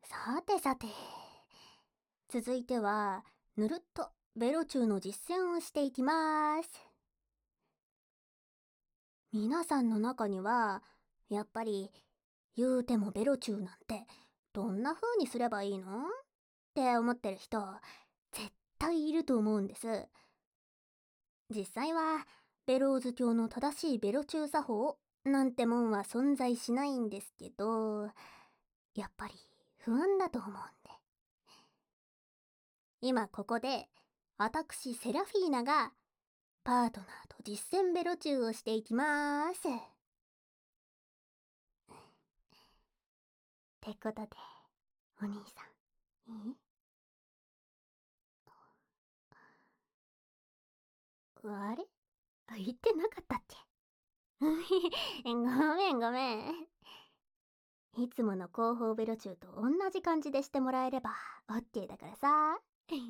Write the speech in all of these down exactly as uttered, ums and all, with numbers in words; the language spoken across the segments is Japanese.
さてさて、続いてはぬるっとベロチューの実践をしていきます。皆さんの中にはやっぱり言うてもベロチューなんてどんな風にすればいいのって思ってる人絶対いると思うんです。実際はベローズ教の正しいベロチュー作法なんてもんは存在しないんですけど、やっぱり不安だと思うんで、今ここで私セラフィーナがパートナーと実践ベロチューをしていきまーす。ってことで、お兄さん、いい？あれ？言ってなかったっけ？ごめんごめん。いつもの広報ベロチューと同じ感じでしてもらえれば OK だからさ。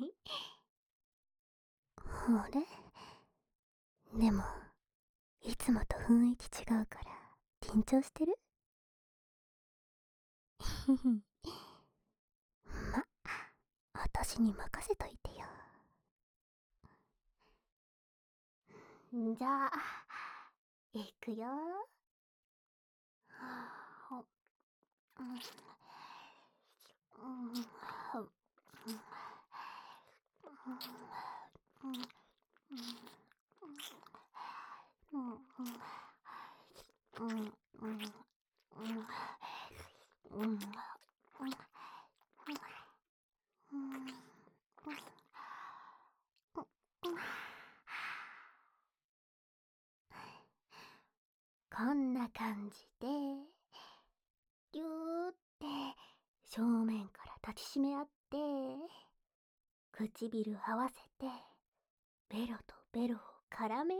あれ？でも、いつもと雰囲気違うから緊張してる？ま、私に任せといてよ。じゃあ、いくよ。こんな感じでぎゅーって正面から抱きしめ合って唇合わせてベロとベロを絡める。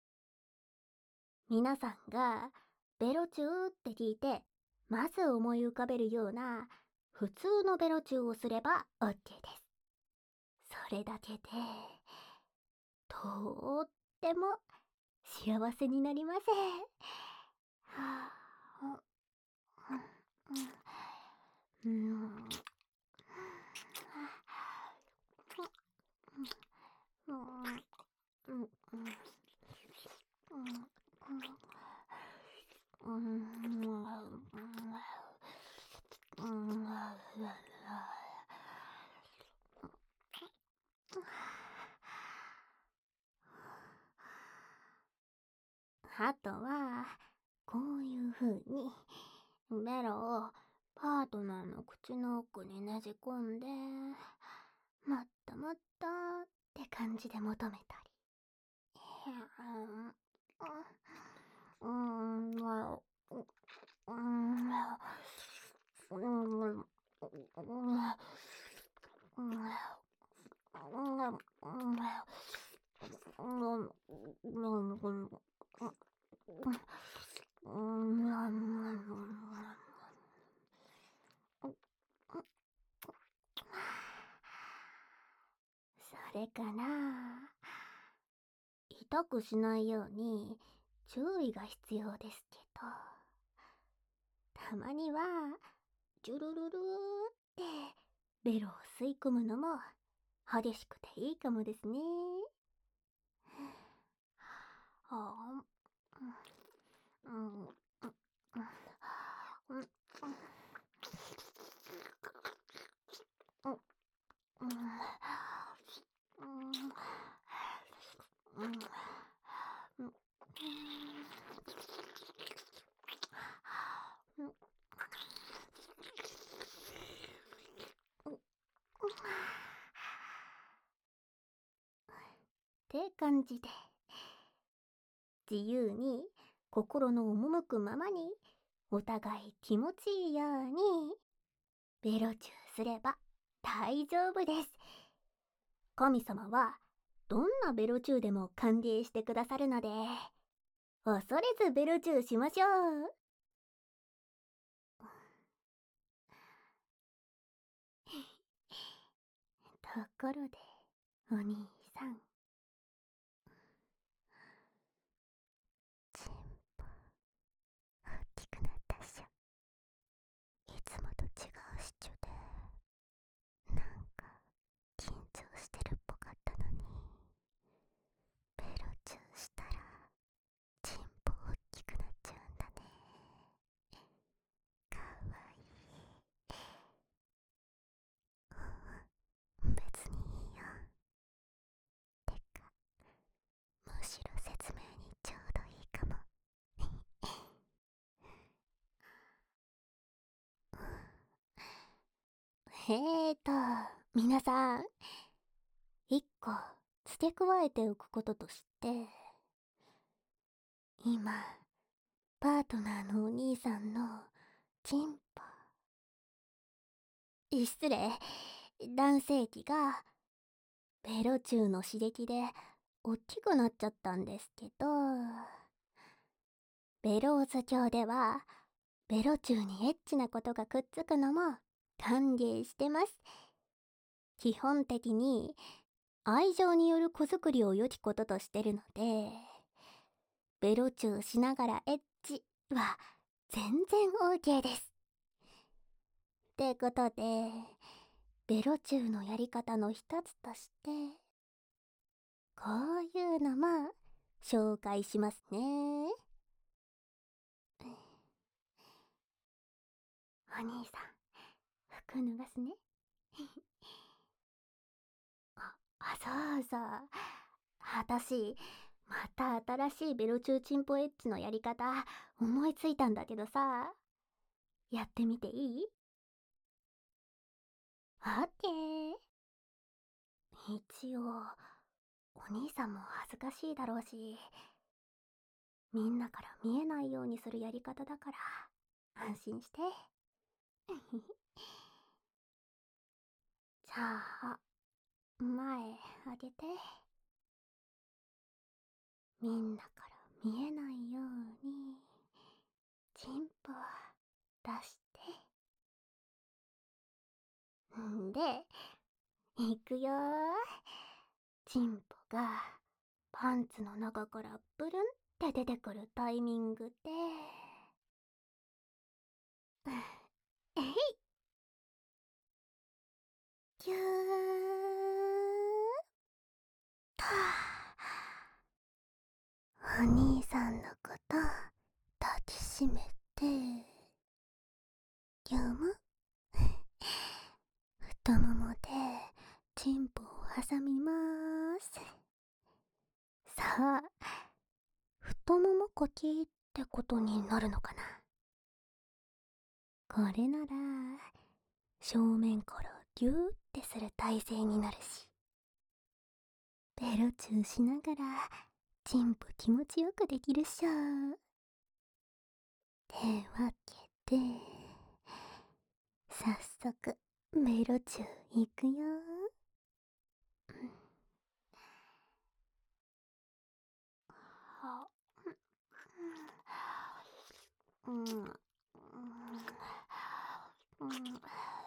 皆さんがベロチューって聞いてまず思い浮かべるような普通のベロチューをすれば OK です。それだけでとっても幸せになります。はあ、うん、あとはこういう風にベロをパートナーの口の奥にねじ込んでもっともっとって感じで求めたり、うん、うん、うん、うん、それから痛くしないように注意が必要ですけど、たまにはジュルルルーってベロを吸い込むのも激しくていいかもですね。あー、うん、うん、うん、うん、うん、うん、って感じで自由に心の赴くままにお互い気持ちいいようにベロチューすれば大丈夫です。神様はどんなベロチューでも歓迎してくださるので、恐れずベロチューしましょう。ところでお兄さん、チンポ大きくなったっしょ。いつもと違うっしょで。 えーと、皆さん、一個付け加えておくこととして、今、パートナーのお兄さんのチンポ、失礼、男性器がベロチューの刺激で大きくなっちゃったんですけど、ベローズ教ではベロチューにエッチなことがくっつくのも歓迎してます。基本的に愛情による子作りを良きこととしてるので、ベロチューしながらエッチは全然 OK です。ってことで、ベロチューのやり方の一つとして、こういうのも紹介しますね。お兄さん、服脱がすね。あ、あ、そうそう。私、また新しいベロチューチンポエッチのやり方思いついたんだけどさ、やってみていい？オッケー。一応、お兄さんも恥ずかしいだろうし、みんなから見えないようにするやり方だから、安心して。じゃあ、前あげて。みんなから見えないように、チンポ出して。んで、いくよー。チンポがパンツの中からブルンって出てくるタイミングで、えい、ぎゅーっと。お兄さんのこと抱きしめて、ぎゅむ。太ももでチンポを挟みまーす。さあ、太ももこきってことになるのかな。これなら正面からギューってする体勢になるし、ベロチューしながらチンポ気持ちよくできるっしょ。ってわけで、早速ベロチューいくよ。うん、うん、うん、うん、うん、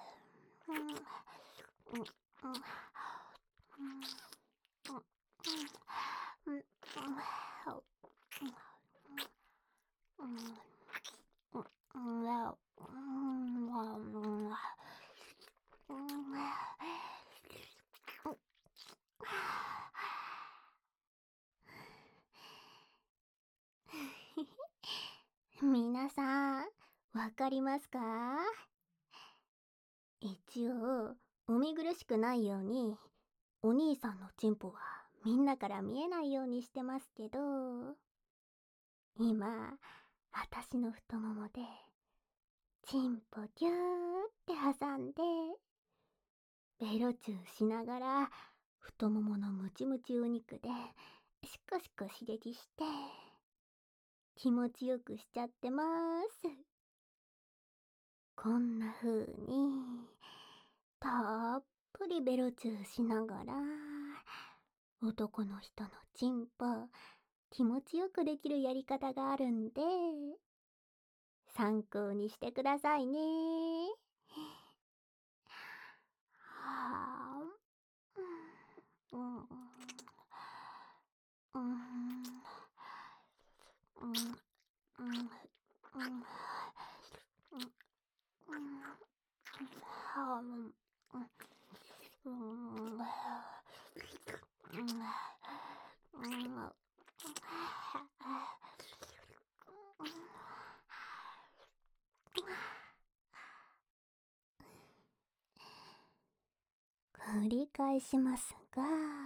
皆さん、わかりますか？一応、お見苦しくないように、お兄さんのチンポはみんなから見えないようにしてますけど、今、私の太ももで、チンポギューって挟んで、ベロチューしながら、太もものムチムチお肉で、シコシコ刺激して、気持ちよくしちゃってます。こんな風に、たっぷりベロチューしながら、男の人のチンポ、気持ちよくできるやり方があるんで、参考にしてくださいね。はあ、うん、うん、うん、うん、うん、うん、うん、はあ、うん、うん、うん、繰り返しますが、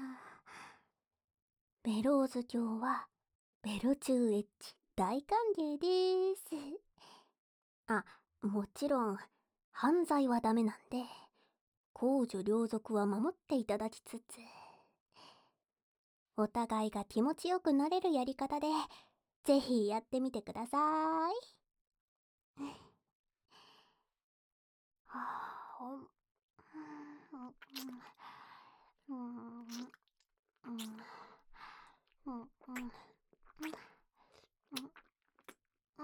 ベローズ教はベロチューエッジ大歓迎です。あ、もちろん犯罪はダメなんで、 公序良俗は守っていただきつつ、お互いが気持ちよくなれるやり方で、ぜひやってみてください。はあ、うん、うん、うん、うん、うん、うん、うん、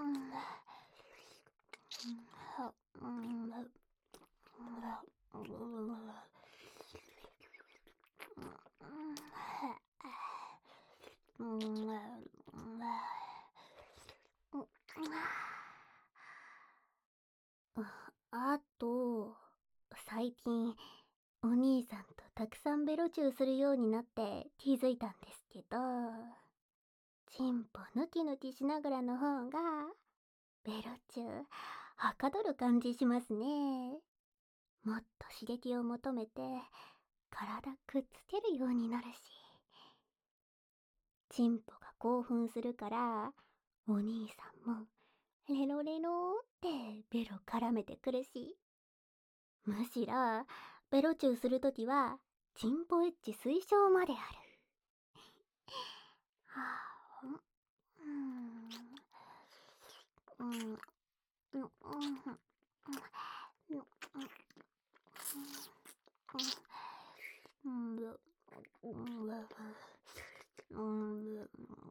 あと、最近、お兄さんとたくさんベロチューするようになって気づいたんですけど、チンポヌキヌキしながらの方が、ベロチュー、はかどる感じしますね。もっと刺激を求めて、体くっつけるようになるし、チンポが興奮するから、お兄さんも、レロレロってベロ絡めてくるし、むしろ、ベロチューするときは、チンポエッジ推奨まである。はあ、うん、うん、うん、うん、うん、うん、うん、うん、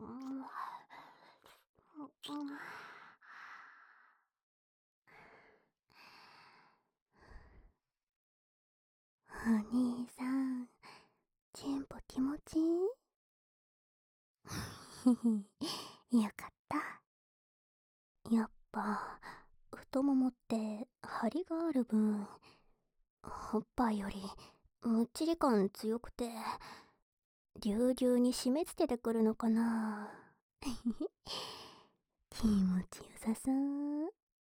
お兄さん、チンポ気持ちいいよかった。やっぱ、太ももって張りがある分、おっぱいよりむっちり感強くて、ぎゅうぎゅうに締め付けてくるのかな。気持ちよさそう。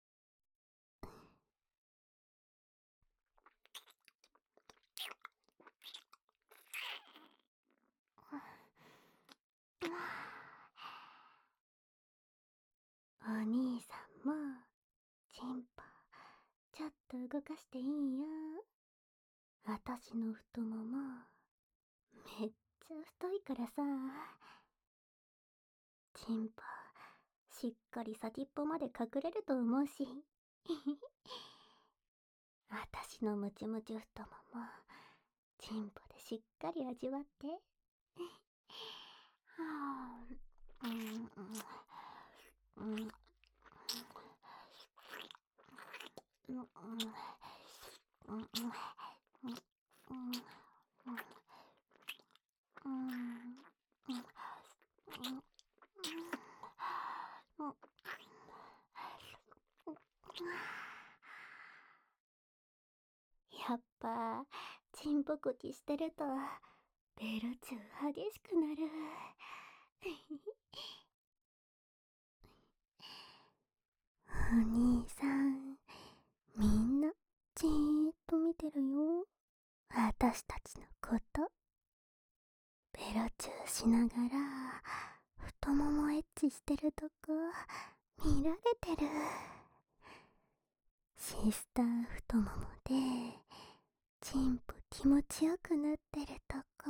お兄さんも、チンポ、ちょっと動かしていいよ。あたしの太もも、めっちゃ太いからさ。チンポ、しっかり先っぽまで隠れると思うし。あたしのムチムチ太もも、チンポでしっかり味わって。はあ、うん、うん、うん、うん、うん、うん、うん、うん、うん、うん、やっぱ、チンポコキしてると、ベロチュー激しくなる。お兄さん、みんな、じーっと見てるよ。私たちのこと。ベロチューしながら、太ももエッチしてるとこ、見られてる。シスター太ももで、チンポ気持ちよくなってるとこ、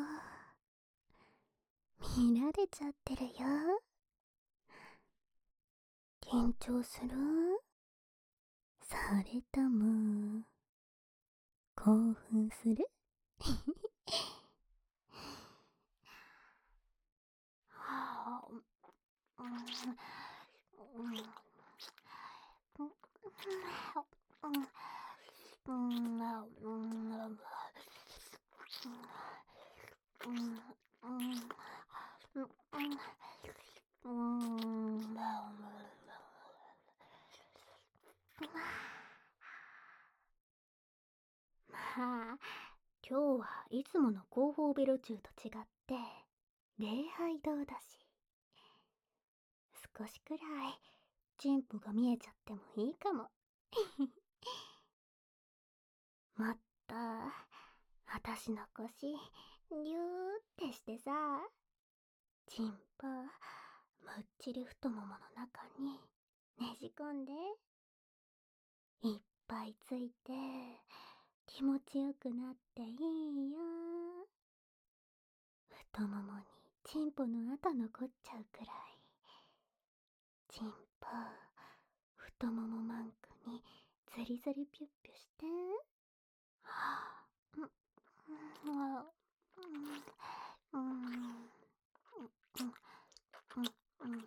見られちゃってるよ。緊張する？それとも、興奮する？はあ、うん、うん、うん、うん、うん、まあ、今日はいつもの後方ベロチューと違って、礼拝堂だし、少しくらい、チンポが見えちゃってもいいかも。もっと、あたしの腰、ぎゅーってしてさ、チンポ、むっちり太ももの中にねじ込んで、いっぱいついて、 気持ちよくなっていいよ。太ももにチンポの跡残っちゃうくらい。チンポ、太ももマンクにズリズリピュッピュして。はぁ、うん、うん、うん、うん、うん、うん、うん、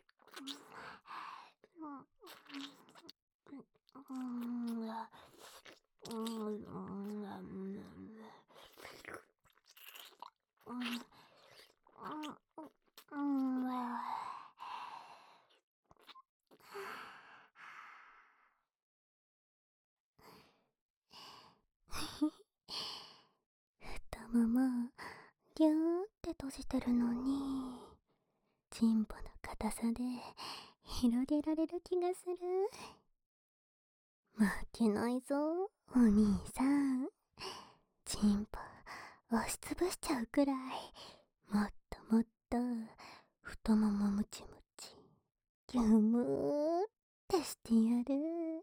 太ももギューって閉じてるのに、チンポの硬さで広げられる気がする。負けないぞ、お兄さん。チンポ押しつぶしちゃうくらい、もっともっと太ももムチムチギュムーってしてやる。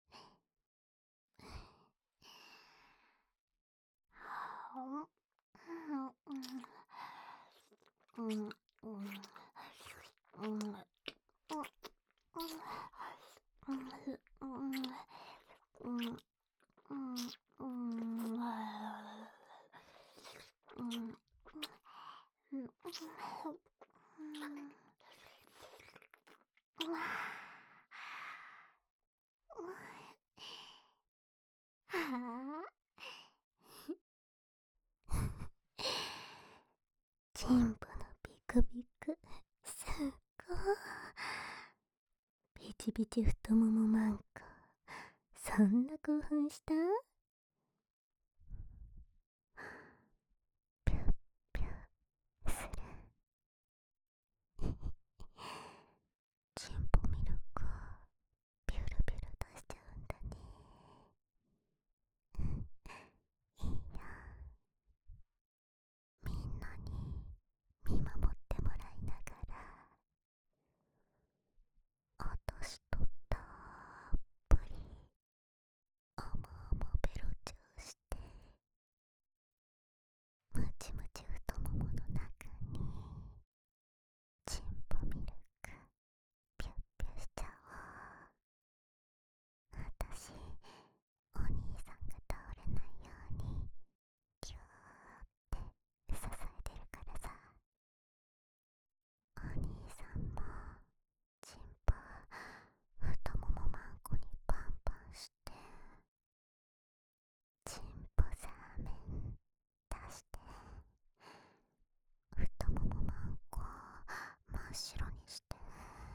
うんうんうんうんチンポのビクビクすっごい。ビチビチ太ももマンコ、そんな興奮した？ピュッピュッする。チンポミルクピュルピュル出しちゃうんだね。いいや、みんなに見守ってもらいながら、あたしとたっぷりあまあまベロチューして、ムチムチ太ももの中にチンポミルクピュッピュしちゃおう。あたしお兄さんが倒れないようにギューって支えてるからさ。お兄さんもチンポ太ももマンコにパンパンして、チンポサーメン出して、太ももマンコ真っ白にして、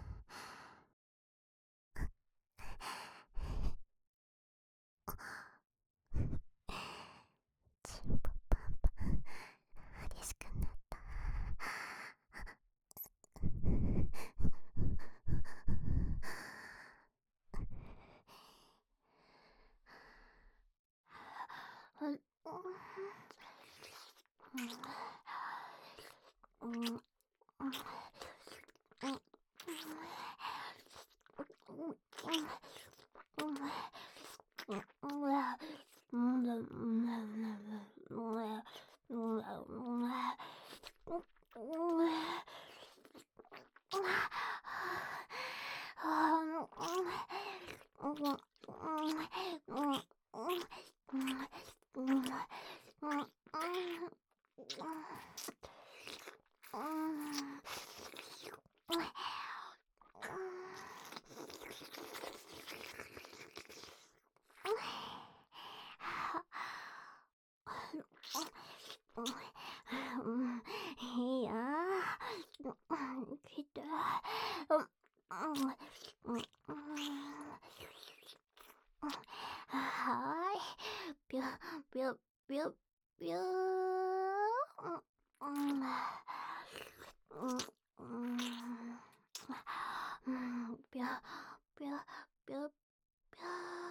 チンポパンパン激しくなった。いいや、来て。はーい、ぴゅぴゅぴゅぴゅー。ぴゅぴゅぴゅぴ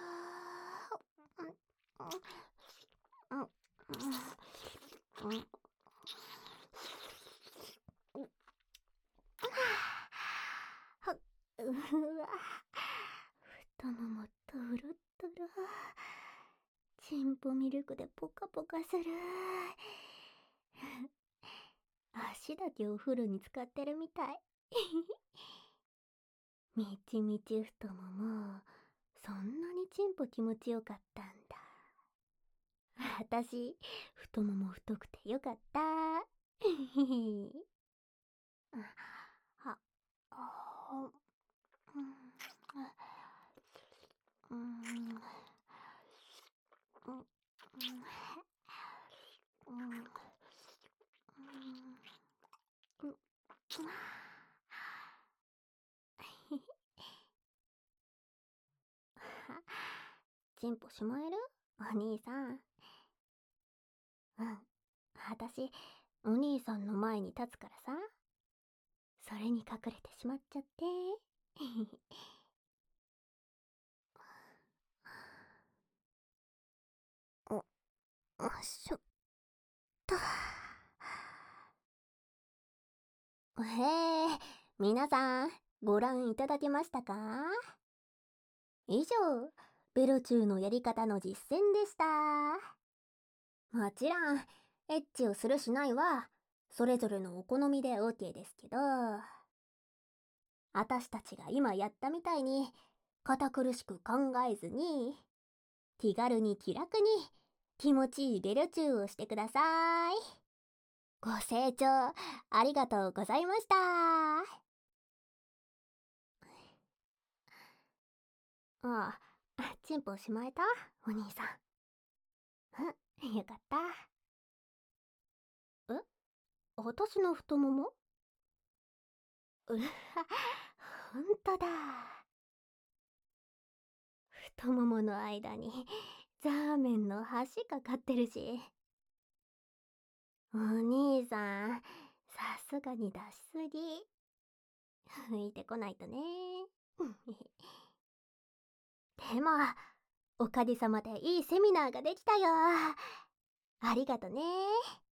ゅー。うわ、太ももトロトロ。チチンポミルクでポカポカする。足だけお風呂に使ってるみたい。みちみち太もも、そんなにチンポ気持ちよかったんだ。あたし、太もも太くてよかった。は、あ、うん、うん、うん、うん、うん、チンポしまえるお兄さん。うん。あたし、お兄さんの前に立つからさ。それに隠れてしまっちゃって。お、よいしょっと。へえ、皆さん、ご覧いただけましたか？以上、ベロチューのやり方の実践でした。もちろん、エッチをするしないは、それぞれのお好みで オーケー ですけど、あたしたちが今やったみたいに、堅苦しく考えずに、気軽に気楽に、気持ちいいベロチューをしてください。ご清聴ありがとうございました。ああ、チンポしまえたお兄さん。うん、よかった。え、私の太もも？うは、ほんとだ。太ももの間にザーメンの箸かかってるし。お兄さん、さすがに出しすぎ。拭いてこないとね。でも、おかげさまでいいセミナーができたよ。ありがとね。